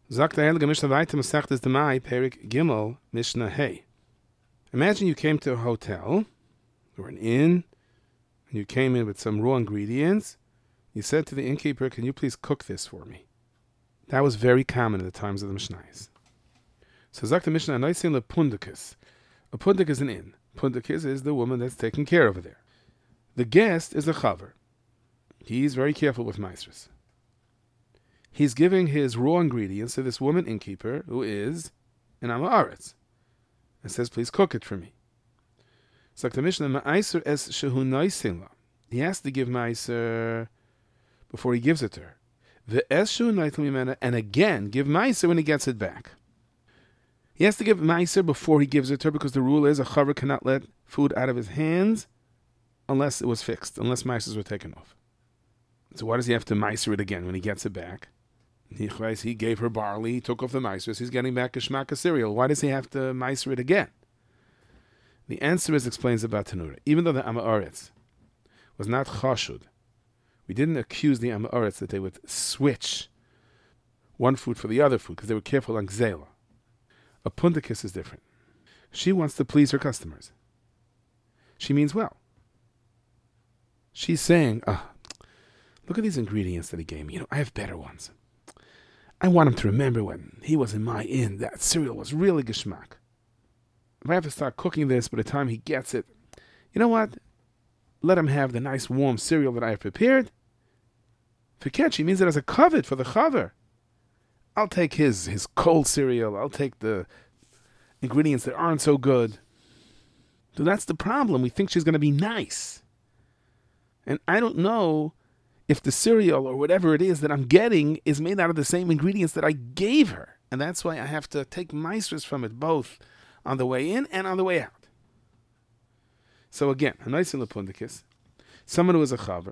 Sagt der Heilige Mishnah weiter, Masechtes Demai, Perik Gimel, Mishnah Hey. Imagine you came to a hotel, or an inn, and you came in with some raw ingredients. You said to the innkeeper, can you please cook this for me? That was very common in the times of the Mishnayos. So Sagt the Mishnah, Anoisin le Pundicus. A pundik is an inn. Pundicus is the woman that's taken care of there. The guest is a chaver. He's very careful with maestros. He's giving his raw ingredients to this woman innkeeper who is an Amaretz and says, please cook it for me. So the Mishnah, Ma'aiser es shehu noisin la. He has to give ma'aiser before he gives it to her. The es shehu noisin mimena, and again give ma'aiser when he gets it back. He has to give ma'aiser before he gives it to her because the rule is a chaver cannot let food out of his hands unless it was fixed, unless ma'asers were taken off. So why does he have to ma'aser it again when he gets it back? He gave her barley, he took off the maasros, he's getting back a shmaka cereal. Why does he have to maaser it again? The answer is explains about Tanura. Even though the Amaretz was not chashud, we didn't accuse the Amaretz that they would switch one food for the other food because they were careful on gzela. A pundikis is different. She wants to please her customers. She means well. She's saying, look at these ingredients that he gave me. I have better ones. I want him to remember when he was in my inn, that cereal was really geschmack. If I have to start cooking this by the time he gets it, you know what? Let him have the nice warm cereal that I have prepared. Forget, she means it as a covet for the chaver. I'll take his cold cereal. I'll take the ingredients that aren't so good. So that's the problem. We think she's going to be nice. And I don't know if the cereal or whatever it is that I'm getting is made out of the same ingredients that I gave her. And that's why I have to take maestros from it, both on the way in and on the way out. So again, Hanaisin lepundikis, someone who is a chaver,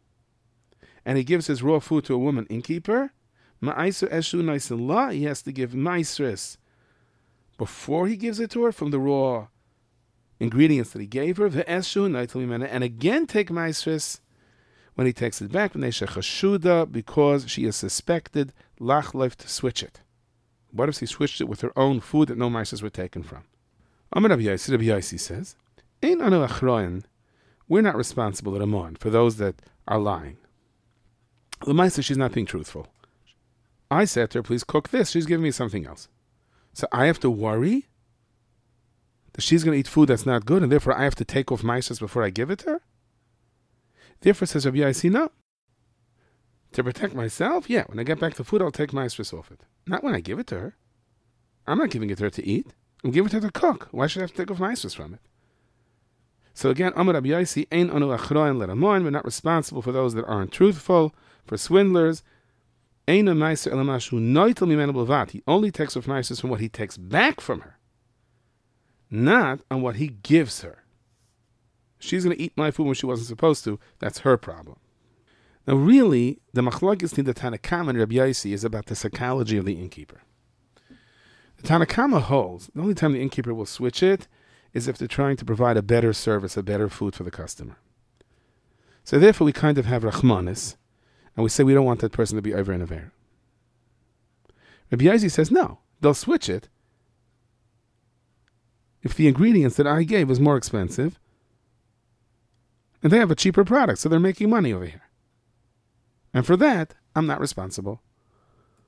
and he gives his raw food to a woman innkeeper, ma'aiser eshu naisin la, he has to give maestros before he gives it to her from the raw ingredients that he gave her, ve'eshu naitil mimena, and again take maestros when he takes it back, because she is suspected lachleif to switch it. What if she switched it with her own food that no maestros were taken from? Amar Rabbi Yaisi says, Ein anu achroin, we're not responsible at Amon for those that are lying. The maestro, she's not being truthful. I said to her, please cook this. She's giving me something else. So I have to worry that she's going to eat food that's not good, and therefore I have to take off maestros before I give it to her? Therefore, says Rabbi Yaisi, no. To protect myself, yeah, when I get back the food, I'll take maestros off it. Not when I give it to her. I'm not giving it to her to eat. I'm giving it to her to cook. Why should I have to take off maestros from it? So again, Amar Rabbi Yaisi, Ein anu achroin l'ramoin, we're not responsible for those that aren't truthful, for swindlers. Ein maestro elamashu noitel mimenu b'lvat. He only takes off maestros from what he takes back from her, not on what he gives her. She's going to eat my food when she wasn't supposed to. That's her problem. Now, really, the machlokes in the Tanna Kama and Rabbi Yaisi is about the psychology of the innkeeper. The Tanna Kama holds the only time the innkeeper will switch it is if they're trying to provide a better service, a better food for the customer. So therefore, we kind of have rachmanis, and we say we don't want that person to be over and aver. Rabbi Yaisi says no, they'll switch it if the ingredients that I gave was more expensive, and they have a cheaper product, so they're making money over here. And for that, I'm not responsible.